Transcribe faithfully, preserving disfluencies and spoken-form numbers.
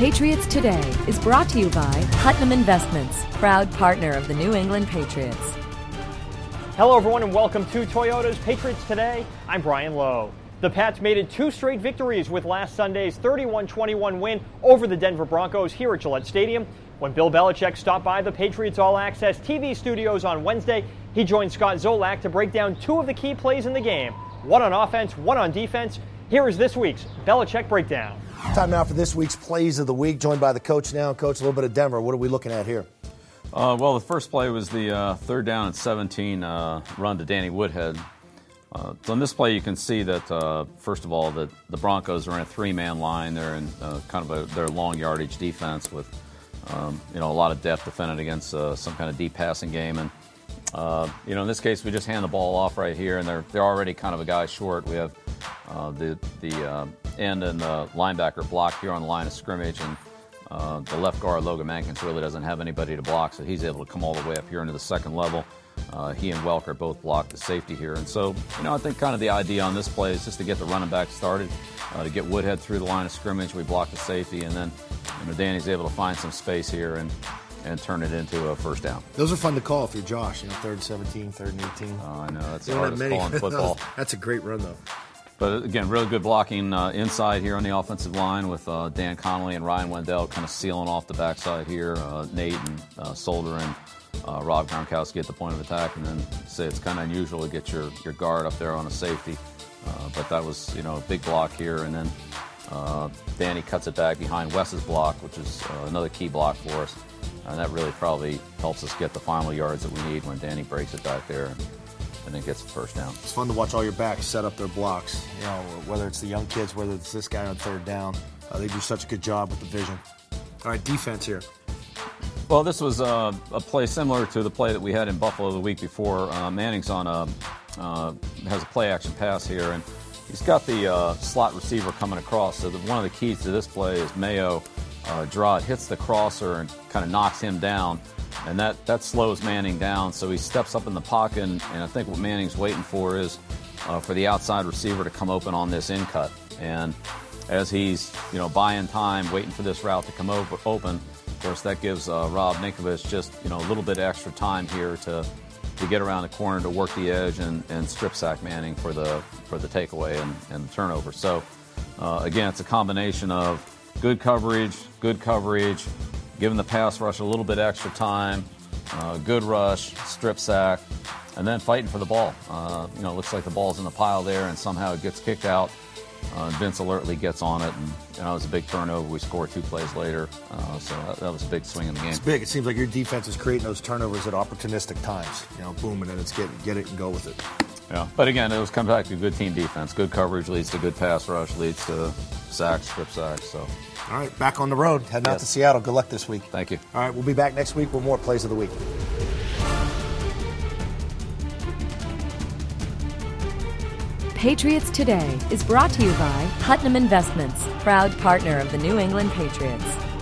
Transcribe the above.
Patriots Today is brought to you by Putnam Investments, proud partner of the New England Patriots. Hello, everyone, and welcome to Toyota's Patriots Today. I'm Brian Lowe. The Pats made it two straight victories with last Sunday's thirty-one twenty-one win over the Denver Broncos here at Gillette Stadium. When Bill Belichick stopped by the Patriots All Access T V studios on Wednesday, he joined Scott Zolak to break down two of the key plays in the game, one on offense, one on defense. Here is this week's Belichick Breakdown. Time now for this week's Plays of the Week, joined by the coach now. Coach, a little bit of Denver. What are we looking at here? Uh, well, the first play was the uh, third down and seventeen uh, run to Danny Woodhead. Uh, so on this play, you can see that, uh, first of all, that the Broncos are in a three-man line. They're in uh, kind of a, their long yardage defense with, um, you know, a lot of depth defended against uh, some kind of deep passing game. And, uh, you know, in this case, we just hand the ball off right here, and they're they're already kind of a guy short. We have uh, the the uh, end and the linebacker blocked here on the line of scrimmage, and uh, the left guard, Logan Mankins, really doesn't have anybody to block, so he's able to come all the way up here into the second level. Uh, he and Welker both blocked the safety here. And so, you know, I think kind of the idea on this play is just to get the running back started, uh, to get Woodhead through the line of scrimmage. We block the safety, and then, you know, Danny's able to find some space here and, and turn it into a first down. Those are fun to call if you're Josh, you know, third and seventeen, third and eighteen. Oh, I know. That's the hardest call in football. That's a great run, though. But, again, really good blocking uh, inside here on the offensive line with uh, Dan Connolly and Ryan Wendell kind of sealing off the backside here. Uh, Nate and uh, Solder and uh, Rob Gronkowski at the point of attack. And then say it's kind of unusual to get your, your guard up there on a safety. Uh, but that was, you know, a big block here. And then uh, Danny cuts it back behind Wes's block, which is uh, another key block for us. And that really probably helps us get the final yards that we need when Danny breaks it back there and, and then gets the first down. It's fun to watch all your backs set up their blocks. You know, whether it's the young kids, whether it's this guy on third down. Uh, they do such a good job with the vision. All right, defense here. Well, this was uh, a play similar to the play that we had in Buffalo the week before. Uh, Manning's on a uh, has a play-action pass here, and he's got the uh, slot receiver coming across. So the, one of the keys to this play is Mayo uh, Drott hits the crosser and kind of knocks him down, and that, that slows Manning down. So he steps up in the pocket, and, and I think what Manning's waiting for is uh, for the outside receiver to come open on this in cut. And as he's, you know, buying time, waiting for this route to come over, open, of course, that gives uh, Rob Ninkovich just, you know, a little bit extra time here to to get around the corner, to work the edge and, and strip sack Manning for the for the takeaway and, and the turnover. So, uh, again, it's a combination of good coverage, good coverage, giving the pass rush a little bit extra time, uh, good rush, strip sack, and then fighting for the ball. Uh, you know, it looks like the ball's in the pile there, and somehow it gets kicked out. Uh, Vince alertly gets on it, and you know, it was a big turnover. We scored two plays later, uh, so that, that was a big swing in the game. It's big. It seems like your defense is creating those turnovers at opportunistic times. You know, boom, and then it's get get it and go with it. Yeah, but again, it was come back to good team defense. Good coverage leads to good pass rush, leads to sacks, strip sacks. So, all right, back on the road, heading yes. out to Seattle. Good luck this week. Thank you. All right, we'll be back next week with more Plays of the Week. Patriots Today is brought to you by Putnam Investments, proud partner of the New England Patriots.